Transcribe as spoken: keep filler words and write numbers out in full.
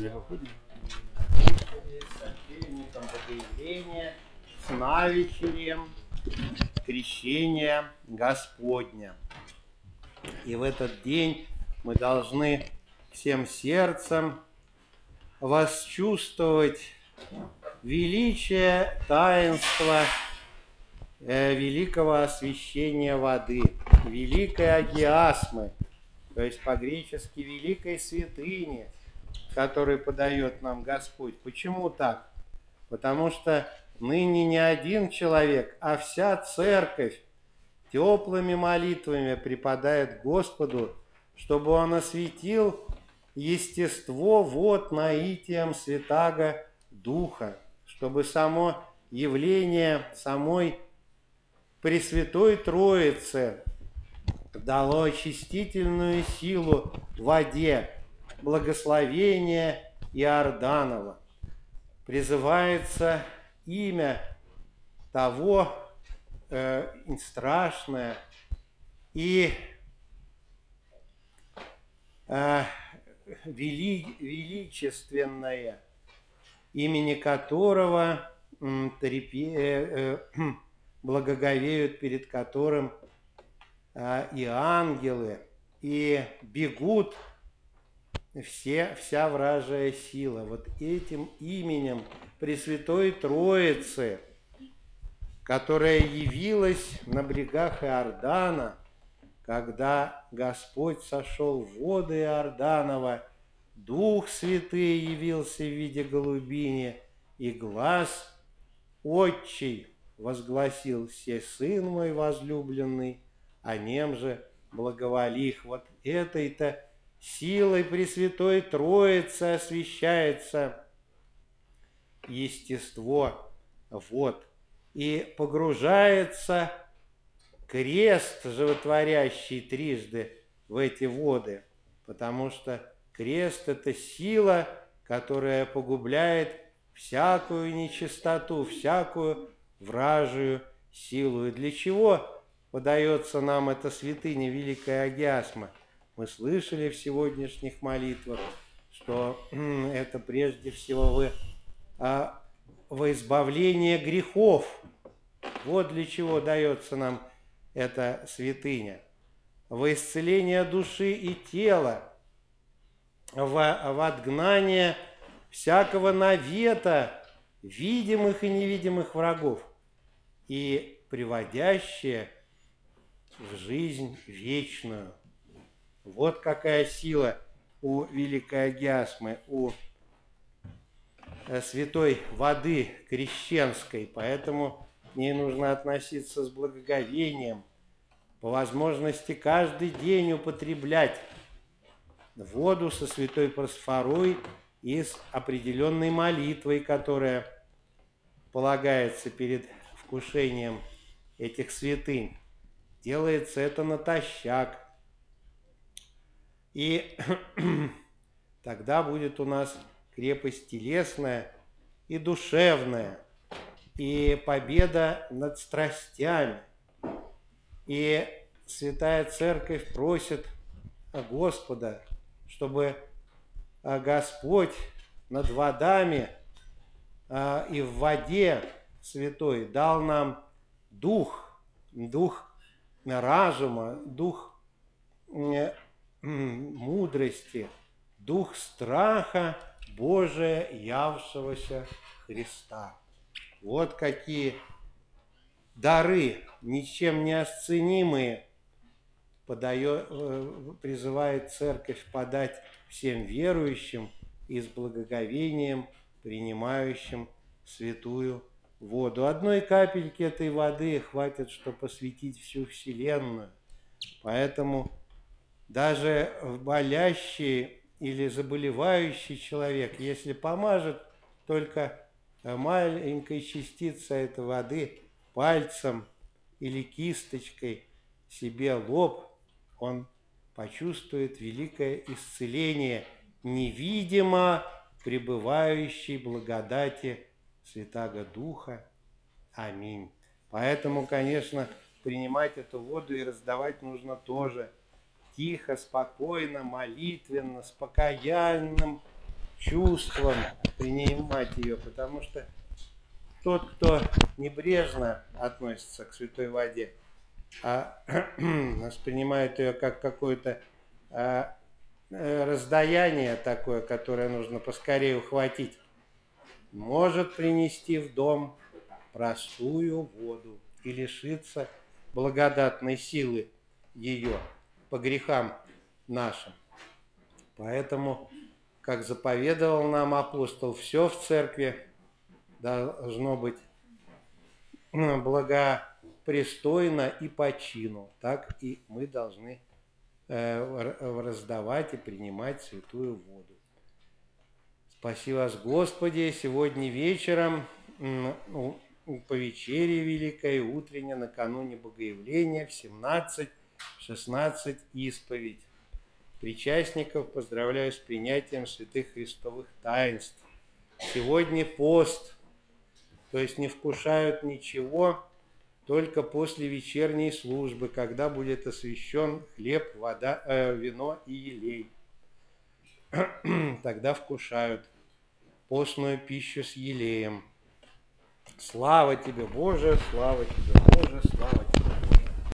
Сочельником Богоявления, с навечерем крещения Господня. И в этот день мы должны всем сердцем восчувствовать величие таинства э, великого освящения воды, великой агиасмы, то есть по-гречески великой святыни, который подает нам Господь. Почему так? Потому что ныне не один человек, а вся церковь теплыми молитвами преподает Господу, чтобы Он осветил естество вод наитием Святаго Духа, чтобы само явление самой Пресвятой Троицы дало очистительную силу в воде, благословение Иорданова. Призывается имя того э, страшное и э, вели, величественное, имени которого э, трепе, э, э, благоговеют, перед которым э, и ангелы, и бегут все, вся вражья сила. Вот этим именем Пресвятой Троицы, которая явилась на берегах Иордана, когда Господь сошел в воды Иорданова, Дух Святый явился в виде голубини, и глас Отчий возгласил: «Се Сын мой возлюбленный, о нем же благоволих». Вот этой-то силой Пресвятой Троицы освящается естество вод, и погружается крест, животворящий трижды в эти воды, потому что крест – это сила, которая погубляет всякую нечистоту, всякую вражию силу. И для чего подается нам эта святыня, великая агиасма? Мы слышали в сегодняшних молитвах, что это прежде всего вы, а, во избавление грехов. Вот для чего дается нам эта святыня. Во исцеление души и тела, в, в отгнание всякого навета, видимых и невидимых врагов, и приводящее в жизнь вечную. Вот какая сила у великой агиасмы, у святой воды крещенской, поэтому к ней нужно относиться с благоговением, по возможности каждый день употреблять воду со святой просфорой и с определенной молитвой, которая полагается перед вкушением этих святынь. Делается это натощак. И тогда будет у нас крепость телесная и душевная, и победа над страстями. И Святая Церковь просит Господа, чтобы Господь над водами и в воде святой дал нам дух, дух разума, дух мудрости, дух страха Божия, явшегося Христа. Вот какие дары, ничем не осценимые, подает, призывает Церковь подать всем верующим и с благоговением принимающим святую воду. Одной капельки этой воды хватит, чтобы посвятить всю Вселенную. Поэтому даже болящий или заболевающий человек, если помажет только маленькой частицей этой воды пальцем или кисточкой себе лоб, он почувствует великое исцеление, невидимо пребывающей благодати Святаго Духа. Аминь. Поэтому, конечно, принимать эту воду и раздавать нужно тоже тихо, спокойно, молитвенно, с покаянным чувством принимать ее, потому что тот, кто небрежно относится к святой воде, а воспринимает ее как какое-то а, раздаяние такое, которое нужно поскорее ухватить, может принести в дом простую воду и лишиться благодатной силы ее по грехам нашим. Поэтому, как заповедовал нам апостол, все в церкви должно быть благопристойно и по чину. Так и мы должны раздавать и принимать святую воду. Спаси вас, Господи, сегодня вечером по вечере великой, утренне, накануне Богоявления, в семнадцать шестнадцать исповедь. Причастников поздравляю с принятием святых христовых таинств. Сегодня пост, то есть не вкушают ничего, только после вечерней службы, когда будет освящен хлеб, вода, э, вино и елей. Тогда вкушают постную пищу с елеем. Слава тебе, Боже, слава тебе, Боже, слава